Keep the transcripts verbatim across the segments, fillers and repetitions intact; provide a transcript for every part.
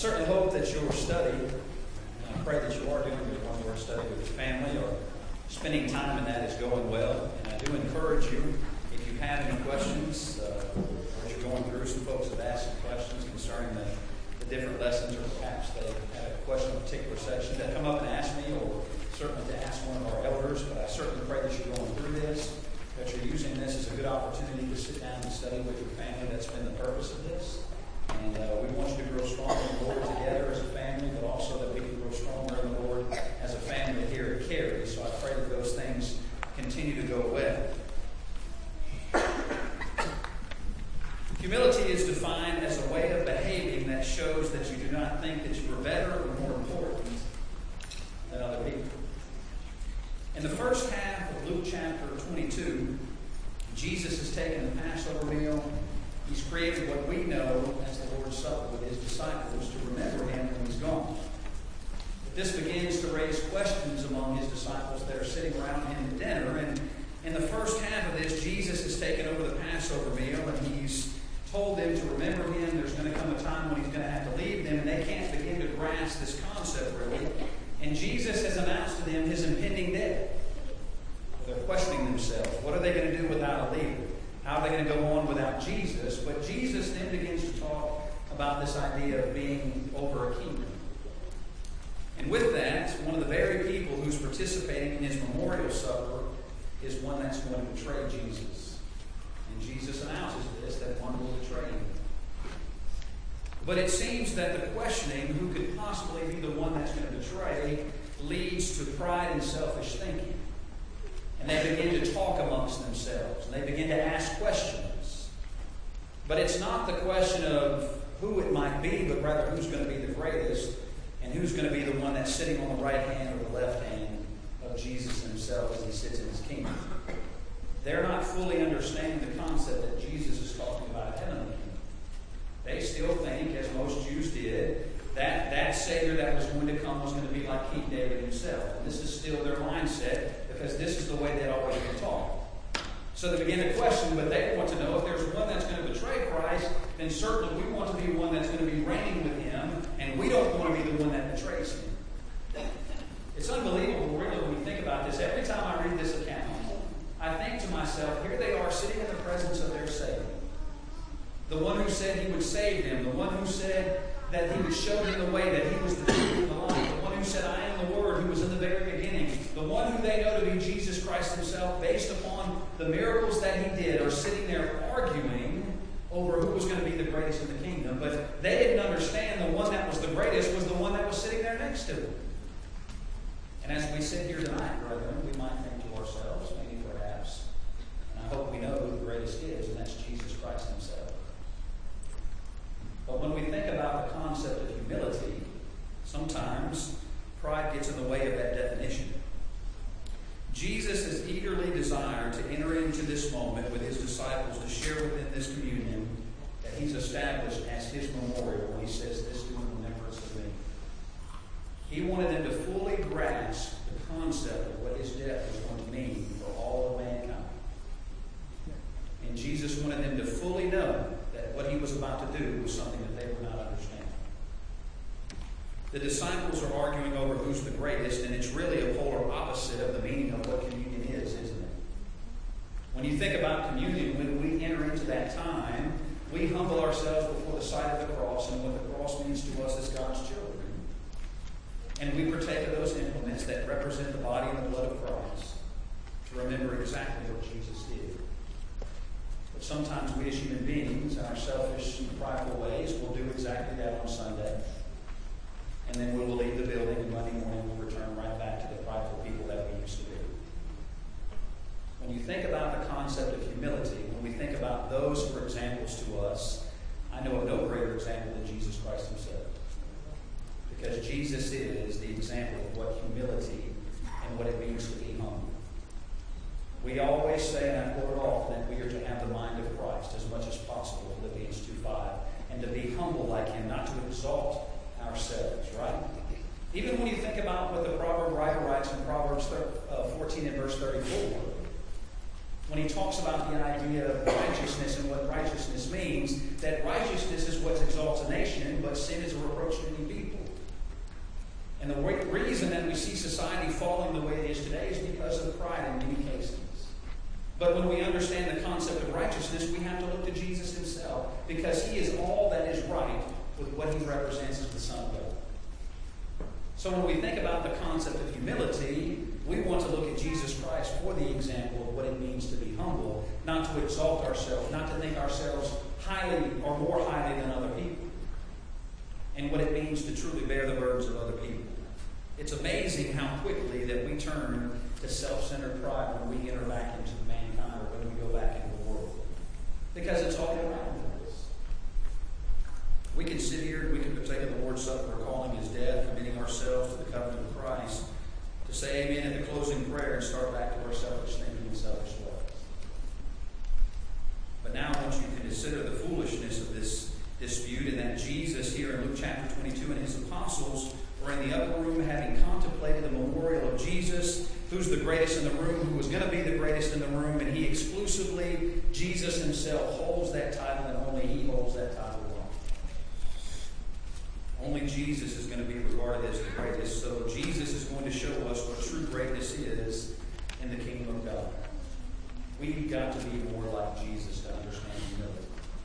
certainly hope that your study, and I pray that you are doing your one-word study with your family or spending time in that is going well. And I do encourage you, if you have any questions, uh, as you're going through, some folks have asked some questions concerning the, the different lessons, or perhaps they had a question on a particular section, that come up and ask me, or certainly to ask one of our elders. But I certainly pray that you're going through this, that you're using this as a good opportunity to sit down and study with your family. That's been the purpose of this. And uh, we want you to grow stronger in the Lord together as a family, but also that we can grow stronger in the Lord as a family here at Cary. So I pray that those things continue to go well. Humility is defined as a way of behaving that shows that you do not think that you are better or more important than other people. In the first half of Luke chapter twenty-two, Jesus has taken the Passover meal. He's created what we know as the Lord's Supper with his disciples to remember him when he's gone. But this begins to raise questions among his disciples that are sitting around him at dinner. And in the first half of this, Jesus has taken over the Passover meal, and he's told them to remember him. There's going to come a time when he's going to have to leave them, and they can't begin to grasp this concept really. And Jesus has announced to them his impending death. They're questioning themselves. What are they going to do without a leader? How are they going to go on without Jesus? But Jesus then begins to talk about this idea of being over a kingdom. And with that, one of the very people who's participating in his memorial supper is one that's going to betray Jesus. And Jesus announces this, that one will betray him. But it seems that the questioning, who could possibly be the one that's going to betray, leads to pride and selfish thinking. And they begin to talk amongst themselves. And they begin to ask questions. But it's not the question of who it might be, but rather who's going to be the greatest and who's going to be the one that's sitting on the right hand or the left hand of Jesus himself as he sits in his kingdom. They're not fully understanding the concept that Jesus is talking about a heavenly kingdom. They still think, as most Jews did, that that Savior that was going to come was going to be like King David himself. And this is still their mindset, because this is the way they'd always been taught. So they begin to question, but they want to know if there's one that's going to betray Christ, then certainly we want to be one that's going to be reigning with him, and we don't want to be the one that betrays him. It's unbelievable, really, when we think about this. Every time I read this account, I think to myself, here they are sitting in the presence of their Savior. The one who said he would save them, the one who said that he would show them the way, that he was the truth and the life, the one who said, I am the Word, who was in the very beginning, the one who they know to be Jesus Christ himself, based upon the miracles that he did, are sitting there arguing over who was going to be the greatest in the kingdom. But they didn't understand the one that was the greatest was the one that was sitting there next to them. And as we sit here tonight, brethren, we might think to ourselves, maybe perhaps, and I hope we know who the greatest is, and that's Jesus Christ himself. But when we think about the concept of humility, sometimes pride gets in the way of that definition. Jesus has eagerly desired to enter into this moment with his disciples to share within this communion that he's established as his memorial when he says, this do in remembrance of me. He wanted them to fully grasp the concept of what his death was going to mean for all of mankind. And Jesus wanted them to fully know that what he was about to do was something that they would not understand. The disciples are arguing over who's the greatest, and it's really a polar opposite of the meaning of what communion is, isn't it? When you think about communion, when we enter into that time, we humble ourselves before the sight of the cross and what the cross means to us as God's children. And we partake of those implements that represent the body and the blood of Christ to remember exactly what Jesus did. But sometimes we as human beings, in our selfish and prideful ways, will do exactly that on Sunday. And then we will leave the building, and Monday morning we'll return right back to the prideful people that we used to be. When you think about the concept of humility, when we think about those who are examples to us, I know of no greater example than Jesus Christ himself. Because Jesus is the example of what humility and what it means to be humble. We always say, and I quote it often, that we are to have the mind of Christ as much as possible, Philippians two five, and to be humble like him, not to exalt ourselves, right? Even when you think about what the proverb writer writes in Proverbs fourteen and verse thirty-four, when he talks about the idea of righteousness and what righteousness means, that righteousness is what exalts a nation, but sin is a reproach to any people. And the reason that we see society falling the way it is today is because of pride in many cases. But when we understand the concept of righteousness, we have to look to Jesus himself, because he is all that is right with what he represents as the Son of God. So when we think about the concept of humility, we want to look at Jesus Christ for the example of what it means to be humble, not to exalt ourselves, not to think ourselves highly or more highly than other people, and what it means to truly bear the burdens of other people. It's amazing how quickly that we turn to self-centered pride when we enter back into mankind or when we go back into the world, because it's all around us. We can sit here, we can partake of the Lord's Supper, recalling his death, committing ourselves to the covenant of Christ, to say amen at the closing prayer and start back to our selfish thinking and selfish ways. But now I want you to consider the foolishness of this dispute, and that Jesus here in Luke chapter twenty-two and his apostles were in the upper room having contemplated the memorial of Jesus, who's the greatest in the room, who was going to be the greatest in the room, and he exclusively, Jesus himself, holds that title, and only he holds that title alone. Only Jesus is going to be regarded as the greatest. So Jesus is going to show us what true greatness is in the kingdom of God. We've got to be more like Jesus to understand humility.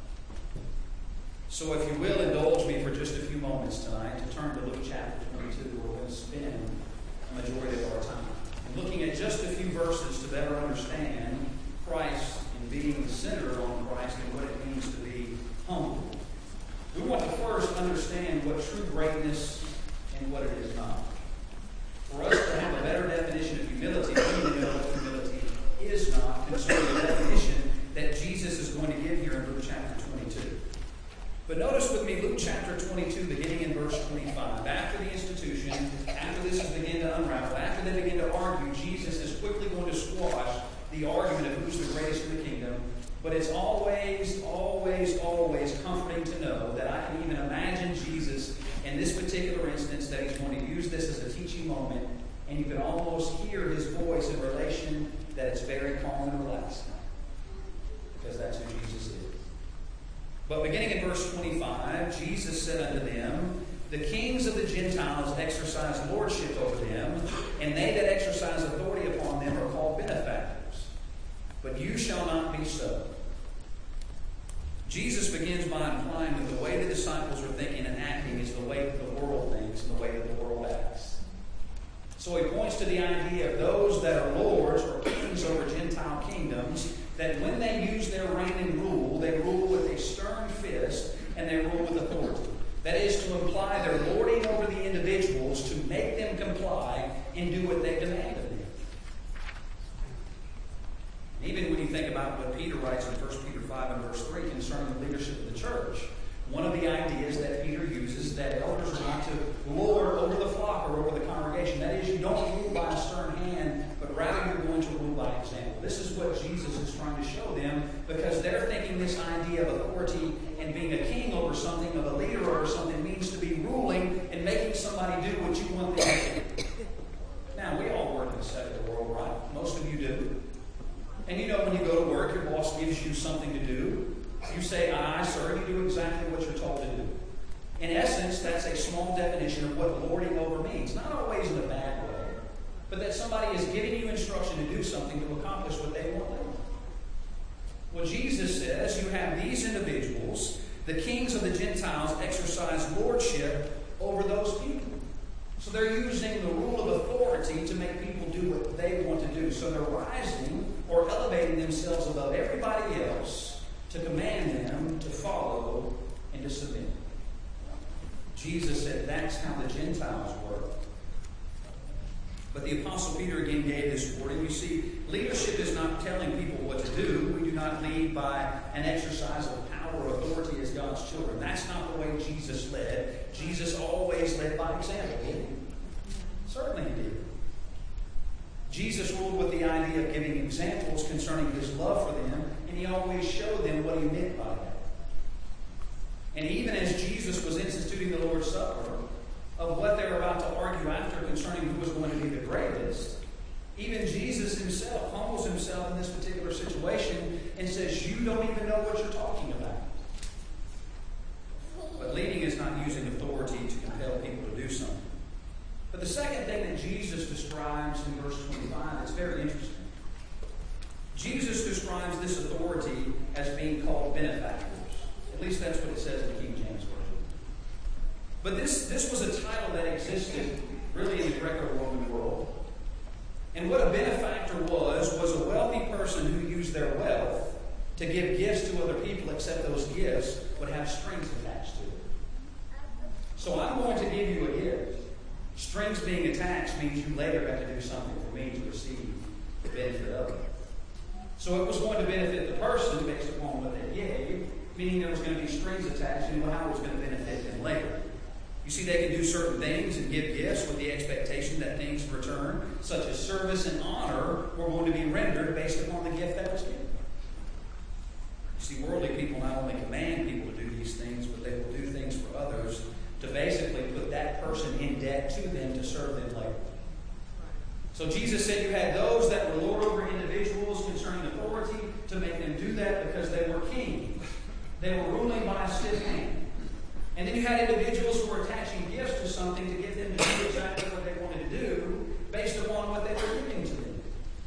So if you will indulge me for just a few moments tonight to turn to Luke chapter twenty-two, where we're going to spend a majority of our time looking at just a few verses to better understand Christ and being centered on Christ and what it means to be humble. We want to first understand what true greatness and what it is not. For us to have a better definition of humility, we need to know what humility is not, concerning the definition that Jesus is going to give here in Luke chapter twenty-two. But notice with me Luke chapter twenty-two, beginning in verse twenty-five. After the institution, after this is begin to unravel, after they begin to argue, Jesus is quickly going to squash the argument of who's the greatest in the kingdom. But it's always, always, always comforting to know that I can even imagine Jesus in this particular instance, that he's going to use this as a teaching moment, and you can almost hear his voice in relation that it's very calm and relaxed, because that's who Jesus is. But beginning in verse twenty-five, Jesus said unto them, the kings of the Gentiles exercise lordship over them, and they that exercise authority upon them are called benefactors. But you shall not be so. Jesus begins by implying that the way the disciples are thinking and acting is the way that the world thinks and the way that the world acts. So he points to the idea of those that are lords or kings over Gentile kingdoms, that when they use their reign and rule, they rule with a stern fist and they rule with authority. That is to imply they're lording over the individuals to make them comply and do what they demand of them. Even when you think about what Peter writes in First Peter five and verse three concerning the leadership of the church, one of the ideas that Peter uses is that elders are not to lord over the flock or over the congregation. That is, you don't rule by a stern hand, but rather you're going to rule by example. This is what Jesus is trying to show them, because they're thinking this idea of authority and being a king over something, of a leader over something, means to be ruling and making somebody do what you want them to do. Now, we all work in the secular world, right? Most of you do. And you know, when you go to work, your boss gives you something to do. You say, aye, sir, and you do exactly what you're told to do. In essence, that's a small definition of what lording over means. Not always in a bad way, but that somebody is giving you instruction to do something to accomplish what they want done. Well, Jesus says you have these individuals, the kings of the Gentiles, exercise lordship over those people. So they're using the rule of authority to make people do what they want to do. So they're rising or elevating themselves above everybody else to command them to follow and to submit. Jesus said that's how the Gentiles work. But the Apostle Peter again gave this warning. You see, leadership is not telling people what to do. We do not lead by an exercise of power or authority as God's children. That's not the way Jesus led. Jesus always led by example, didn't he? Certainly he did. Jesus ruled with the idea of giving examples concerning his love for them, and he always showed them what he meant by that. And even as Jesus was instituting the Lord's Supper, of what they're about to argue after concerning who was going to be the greatest, even Jesus himself humbles himself in this particular situation. and says, you don't even know what you're talking about. But leading is not using authority to compel people to do something. But the second thing that Jesus describes in verse twenty-five is very interesting. Jesus describes this authority as being called benefactors. At least that's what it says in the King James Version. But this, this was a title that existed really in the Greco-Roman world. And what a benefactor was, was a wealthy person who used their wealth to give gifts to other people, except those gifts would have strings attached to it. So I'm going to give you a gift. Strings being attached means you later have to do something for me to receive the benefit of it. So it was going to benefit the person based upon what they gave, meaning there was going to be strings attached and how it was going to benefit them later. You see, they can do certain things and give gifts with the expectation that things in return, such as service and honor, were going to be rendered based upon the gift that was given. You see, worldly people not only command people to do these things, but they will do things for others to basically put that person in debt to them to serve them later. So Jesus said you had those that were lord over individuals concerning authority to make them do that because they were kings. They were ruling by a stiff hand. And then you had individuals who were attaching gifts to something to get them to do exactly what they wanted to do based upon what they were giving to them.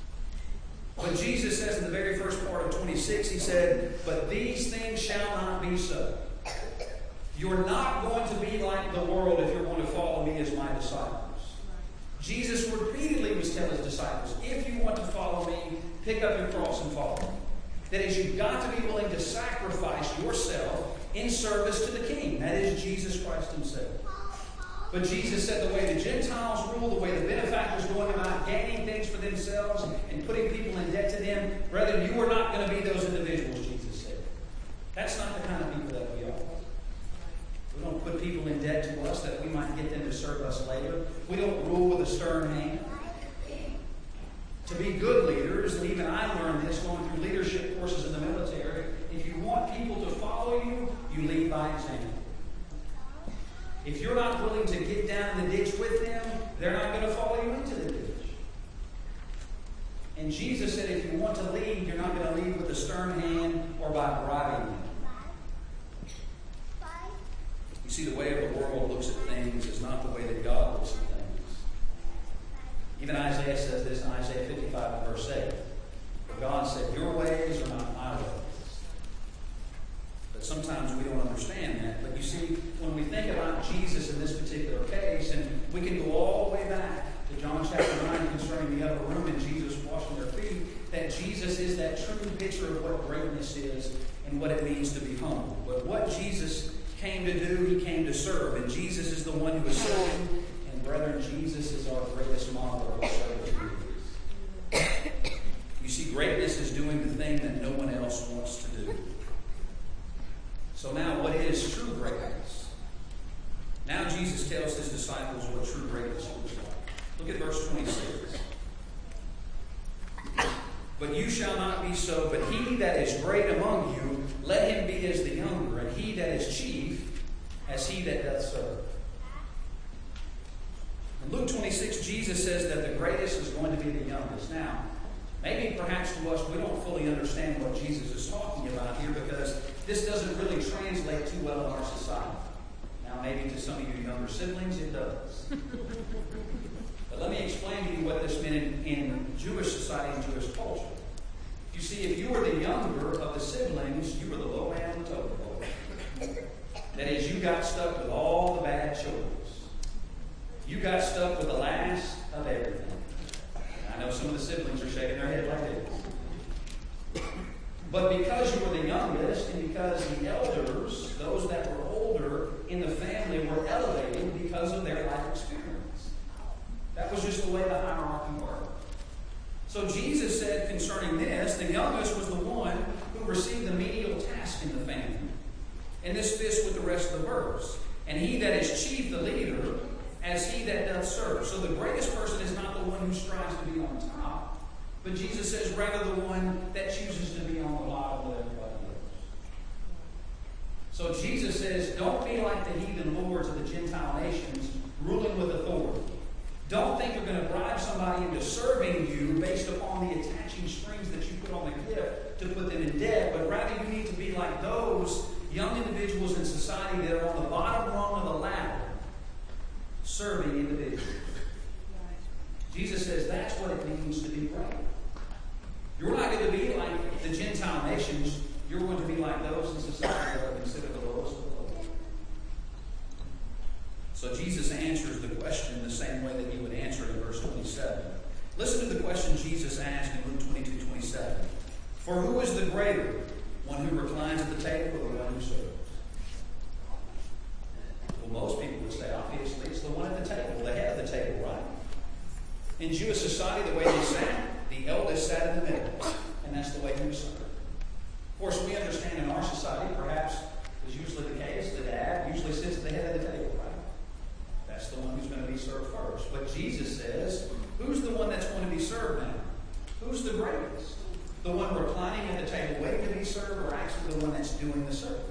But Jesus says in the very first part of twenty-six, he said, but these things shall not be so. You're not going to be like the world if you're going to follow me as my disciples. Jesus repeatedly was telling his disciples, if you want to follow me, pick up your cross and follow me. That is, you've got to be willing to sacrifice yourself in service to the King. That is Jesus Christ himself. But Jesus said the way the Gentiles rule, the way the benefactors going about gaining things for themselves and putting people in debt to them, brethren, you are not going to be those individuals, Jesus said. That's not the kind of people that we are. We don't put people in debt to us that we might get them to serve us later. We don't rule with a stern hand. To be good leaders, and even I learned this going through leadership courses in the military, if you want people to follow you, you lead by example. If you're not willing to get down in the ditch with them, they're not going to follow you into the ditch. And Jesus said if you want to lead, you're not going to lead with a stern hand or by bribing them. You see, the way of the world looks at things is not the way that God looks at things. Even Isaiah says this in Isaiah fifty-five, verse eight. For God said, your ways are not my ways. But sometimes we don't understand that. But you see, when we think about Jesus in this particular case, and we can go all the way back to John chapter nine concerning the upper room and Jesus washing their feet, that Jesus is that true picture of what greatness is and what it means to be humble. But what Jesus came to do, he came to serve. And Jesus is the one who is serving. And brethren, Jesus is our greatest model of service. You see, greatness is doing the thing that no one else wants to do. So now, what is true greatness? Now Jesus tells his disciples what true greatness looks like. Look at verse twenty-six. But you shall not be so, but he that is great among you, let him be as the younger, and he that is chief, as he that doth serve. In Luke twenty-six, Jesus says that the greatest is going to be the youngest. Now, maybe perhaps to us, we don't fully understand what Jesus is talking about here because this doesn't really translate too well in our society. Now, maybe to some of you younger siblings, it does. But let me explain to you what this meant in, in Jewish society and Jewish culture. You see, if you were the younger of the siblings, you were the low man on the totem pole. That is, you got stuck with all the bad children. You got stuck with the last of everything. I know some of the siblings are shaking their head like this. But because you were the youngest, and because the elders, those that were older in the family, were elevated because of their life experience. That was just the way the hierarchy worked. So Jesus said concerning this, the youngest was the one who received the menial task in the family. And this fits with the rest of the verse. And he that is chief, the leader, as he that doth serve. So the greatest person is not the one who strives to be on top, but Jesus says rather the one that chooses to be on the bottom with everybody else. So Jesus says, don't be like the heathen lords of the Gentile nations, ruling with authority. Don't think you're going to bribe somebody into serving you based upon the attaching strings that you put on the gift to put them in debt, but rather you need to be like those young individuals in society that are on the bottom rung of the ladder, serving individuals. Jesus says that's what it means to be great. You're not going to be like the Gentile nations. You're going to be like those in society that are considered the lowest of the low. So Jesus answers the question the same way that he would answer it in verse twenty-seven. Listen to the question Jesus asked in Luke twenty-two twenty-seven. For who is the greater, one who reclines at the table or the one who serves? Well, most people would say, obviously, it's the one at the table, the head of the table, right? In Jewish society, the way they sat, the eldest sat in the middle, and that's the way he was served. Of course, we understand in our society, perhaps is usually the case, the dad usually sits at the head of the table, right? That's the one who's going to be served first. But Jesus says, who's the one that's going to be served now? Who's the greatest? The one reclining at the table waiting to be served, or actually the one that's doing the serving?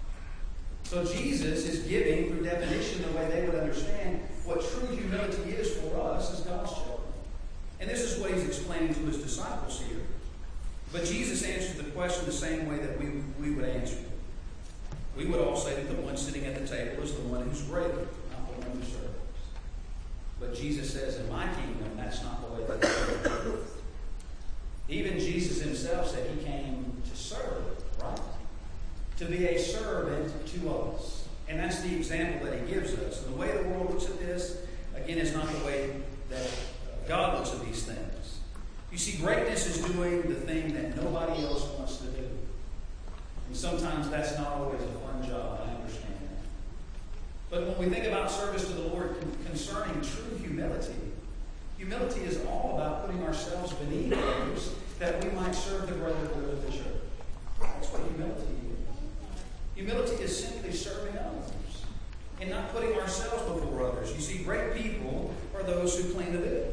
So Jesus is giving, through definition, the way they would understand what true humility is for us as God's children. And this is what he's explaining to his disciples here. But Jesus answers the question the same way that we, we would answer it. We would all say that the one sitting at the table is the one who's greater, not the one who serves. But Jesus says, in my kingdom, that's not the way that it is. Even Jesus himself said he came to serve, right? To be a servant to us. And that's the example that he gives us. And the way the world looks at this, again, is not the way that God looks at these things. You see, greatness is doing the thing that nobody else wants to do. And sometimes that's not always a fun job. I understand that. But when we think about service to the Lord concerning true humility, humility is all about putting ourselves beneath others that we might serve the greater good of the church. That's what humility is. Humility is simply serving others and not putting ourselves before others. You see, great people are those who clean the building.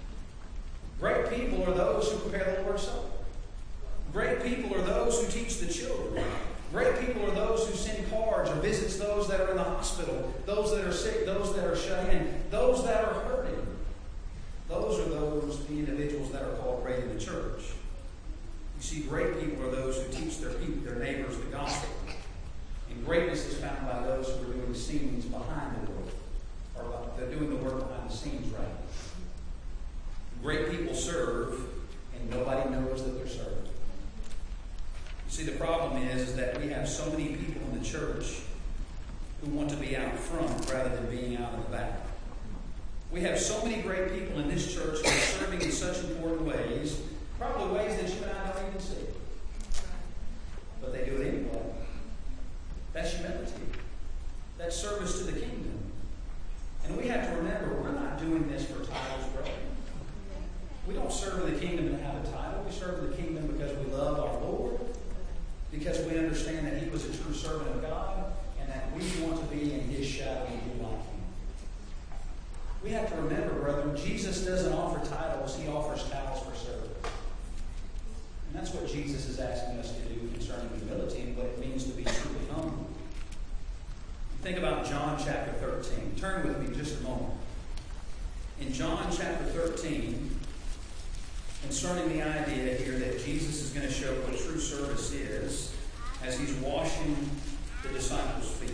Great people are those who prepare the Lord's Supper. Great people are those who teach the children. Great people are those who send cards or visits those that are in the hospital, those that are sick, those that are shut in, those that are hurting. Those are those, the individuals that are called great in the church. You see, great people are those who teach their people, their neighbors, the gospel. And greatness is found by those who are doing scenes behind the work. Or they're doing the work behind the scenes, right? Great people serve, and nobody knows that they're serving. You see, the problem is, is that we have so many people in the church who want to be out front rather than being out in the back. We have so many great people in this church who are serving in such important ways, probably ways that you and I don't even see. But they do it anyway. That's humility. That's service to the kingdom. And we have to remember, we're not doing this for titles, brother. We don't serve in the kingdom to have a title. We serve in the kingdom because we love our Lord, because we understand that he was a true servant of God, and that we want to be in his shadow and be like him. We have to remember, brethren, Jesus doesn't offer titles. He offers titles for service. And that's what Jesus is asking us to do concerning humility and what it means to be truly humble. Think about John chapter thirteen. Turn with me just a moment. In John chapter thirteen, concerning the idea here that Jesus is going to show what true service is as he's washing the disciples' feet.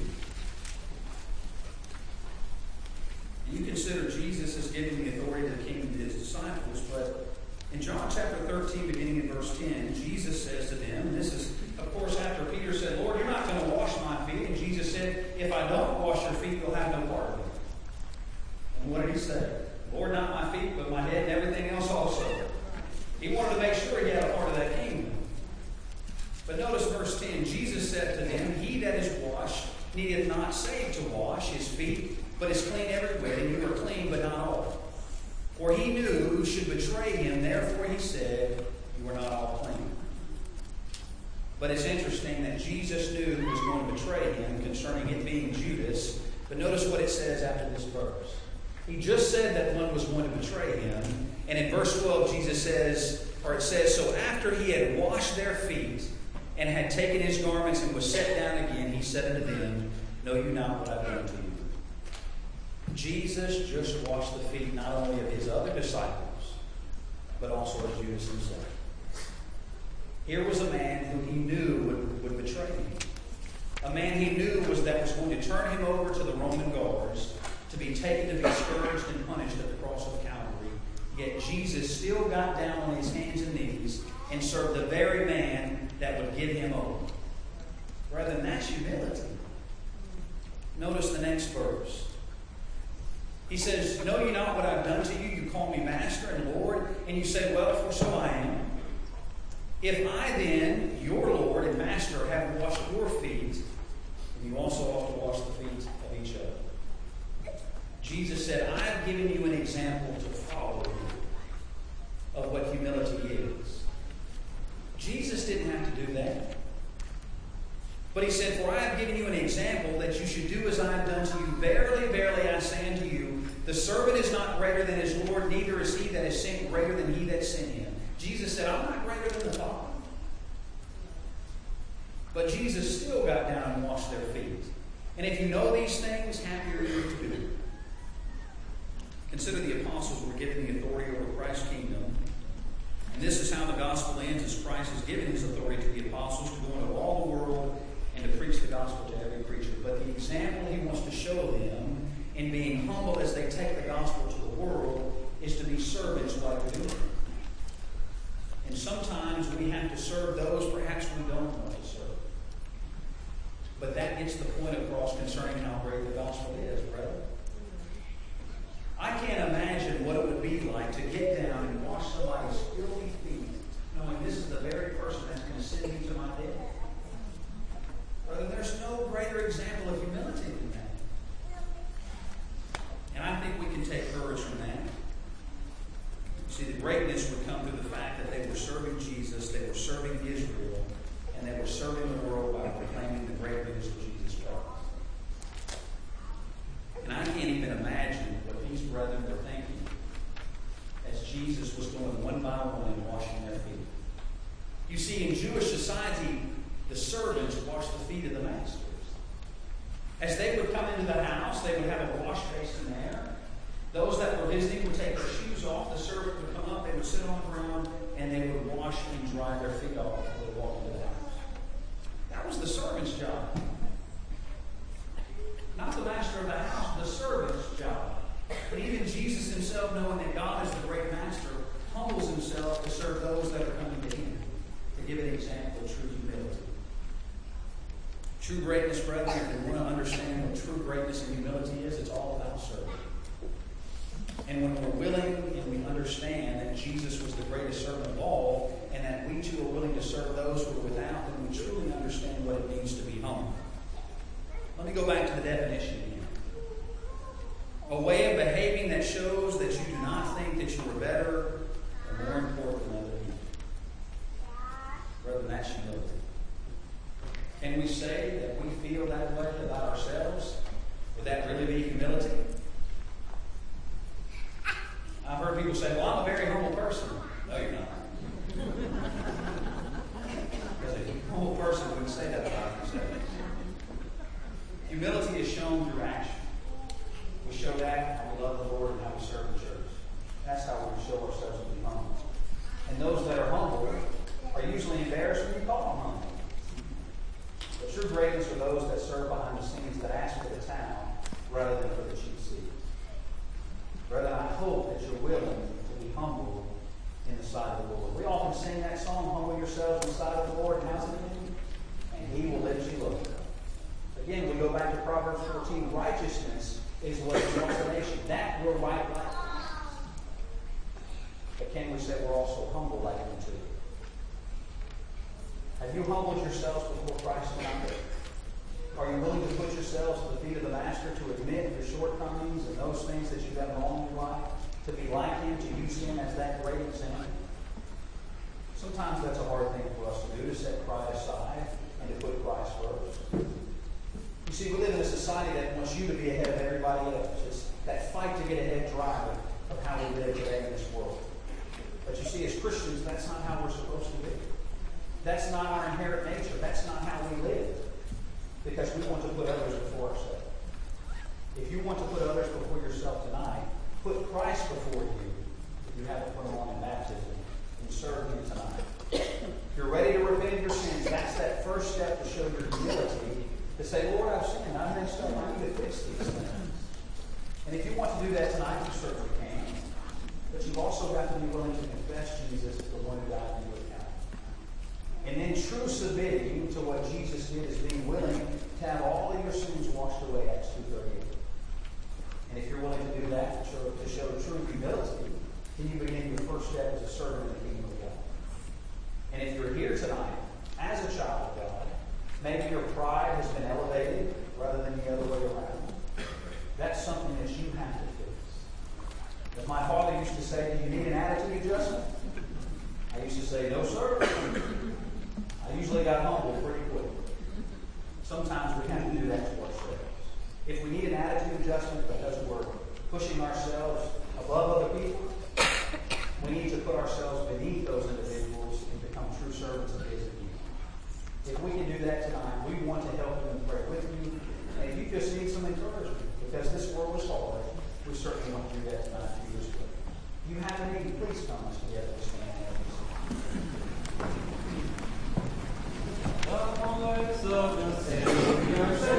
You consider Jesus as giving the authority of the kingdom to his disciples, but in John chapter thirteen, beginning in verse ten, Jesus says to them, and this is, of course, after Peter said, Lord, you're not going to wash my feet. And Jesus said, if I don't wash your feet, you'll have no part of it. And what did he say? Lord, not my feet, but my head and everything else also. He wanted to make sure he had a part of that kingdom. But notice verse ten, Jesus said to them, he that is washed needeth not save to wash his feet, but is clean everywhere, and you are clean, but not all. For he knew who should betray him, therefore he said, you are not all clean. But it's interesting that Jesus knew who was going to betray him concerning it being Judas. But notice what it says after this verse. He just said that one was going to betray him. And in verse twelve, Jesus says, or it says, so after he had washed their feet and had taken his garments and was set down again, he said unto them, know you not what I've done to you? Jesus just washed the feet not only of his other disciples, but also of Judas himself. Here was a man who he knew would, would betray him. A man he knew was that was going to turn him over to the Roman guards, to be taken to be scourged and punished at the cross of Calvary. Yet Jesus still got down on his hands and knees and served the very man that would give him over. Brethren, that's humility. Notice the next verse. He says, "Know ye not what I've done to you? You call me Master and Lord, and you say, Well, for so I am. If I then, your Lord and Master, have washed your feet, then you also ought to wash the feet of each other." Jesus said, "I've given you an example to follow you of what humility is." Jesus didn't have to do that. But he said, "For I have given you an example that you should do as I have done to you. Verily, verily, I say unto you, the servant is not greater than his Lord, neither is he that is sent greater than he that sent him." Jesus said, "I'm not greater than the Father." But Jesus still got down and washed their feet. And if you know these things, happy are you to do it. Consider the apostles were given the authority over Christ's kingdom. And this is how the gospel ends, as Christ has given his authority to the apostles to go into all the world and to preach the gospel to every creature. But the example he wants to show them in being humble as they take the gospel to the world is to be servants like we do. And sometimes we have to serve those perhaps we don't want to serve. But that gets the point across concerning how great the gospel is, brother. I can't imagine what it would be like to get down and wash somebody's filthy feet, knowing this is the very person that's going to send me to my death. Brother, there's no greater example of humility than that. And I think we can take courage from that. See, the greatness would come through the fact that they were serving Jesus, they were serving Israel, and they were serving the world by proclaiming the great news of Jesus Christ. And I can't even imagine what these brethren were thinking as Jesus was going one by one and washing their feet. You see, in Jewish society, the servants washed the feet of the masters. As they would come into the house, they would have a wash basin there. Those that were visiting would take their shoes off. The servant would come up, they would sit on the ground, and they would wash and dry their feet off before they walked into the house. That was the servant's job. Not the master of the house, the servant's job. But even Jesus himself, knowing that God is the great master, humbles himself to serve those that are coming to him, to give an example of true humility. True greatness, brethren, if we want to understand what true greatness and humility is, it's all about serving. And when we're willing and we understand that Jesus was the greatest servant of all, and that we too are willing to serve those who are without, then we truly understand what it means to be humble. Let me go back to the definition again. A way of behaving that shows that you do not think that you are better or more important than other people. Brother, that's humility. Can we say that we feel that way about ourselves? Would that really be humility? I've heard people say, well, I'm a very humble person. No, you're not. Because a humble person wouldn't say that about themselves. Humility is shown through action. We show that how we love the Lord and how we serve the church. That's how we show ourselves to be humble. And those that are humble are usually embarrassed when you call them humble. But true greatness are those that serve behind the scenes, that ask for the town rather than for the cheap seat. Brethren, I hope that you're willing to be humble in the sight of the Lord. We often sing that song, humble yourselves in the sight of the Lord, and how's it mean? And he will lift you up. Again, we go back to Proverbs fourteen. Righteousness is what exalts the nation. That we're right like. But can we say we're also humble like him too? Have you humbled yourselves before Christ tonight? Are you willing to put yourselves at the feet of the Master, to admit your shortcomings and those things that you've done wrong in your life, to be like him, to use him as that great example? Sometimes that's a hard thing for us to do, to set pride aside and to put Christ first. You see, we live in a society that wants you to be ahead of everybody else. It's that fight to get ahead drive of how we live today in this world. But you see, as Christians, that's not how we're supposed to be. That's not our inherent nature. That's not how we live. Because we want to put others before ourselves. If you want to put others before yourself tonight, put Christ before you if you haven't put him on in baptism, and serve him tonight. If you're ready to repent of your sins, that's that first step to show your humility, to say, Lord, I've sinned, I've messed up, I need to fix these things. And if you want to do that tonight, you certainly can. But you've also got to be willing to confess Jesus as the one who died on your account. And then true submitting to what Jesus did is being willing to have all of your sins washed away, Acts two thirty-eight. And if you're willing to do that, to show, to show true humility, then you begin your first step as a servant in the kingdom of God. And if you're here tonight, as a child of God, maybe your pride has been elevated rather than the other way around. That's something that you have to fix. As my father used to say, do you need an attitude adjustment? I used to say, no, sir. I usually got humbled pretty quick. Sometimes we have to do that to ourselves. If we need an attitude adjustment because we're pushing ourselves above other people, we need to put ourselves beneath those individuals and become true servants of His kingdom. If we can do that tonight, we want to help you and pray with you. And if you just need some encouragement, because this world is hard, we certainly want to do that tonight for you as well. If you have a need, please come us together to stand and have a seat.